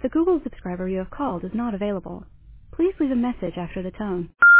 The Google subscriber you have called is not available. Please leave a message after the tone.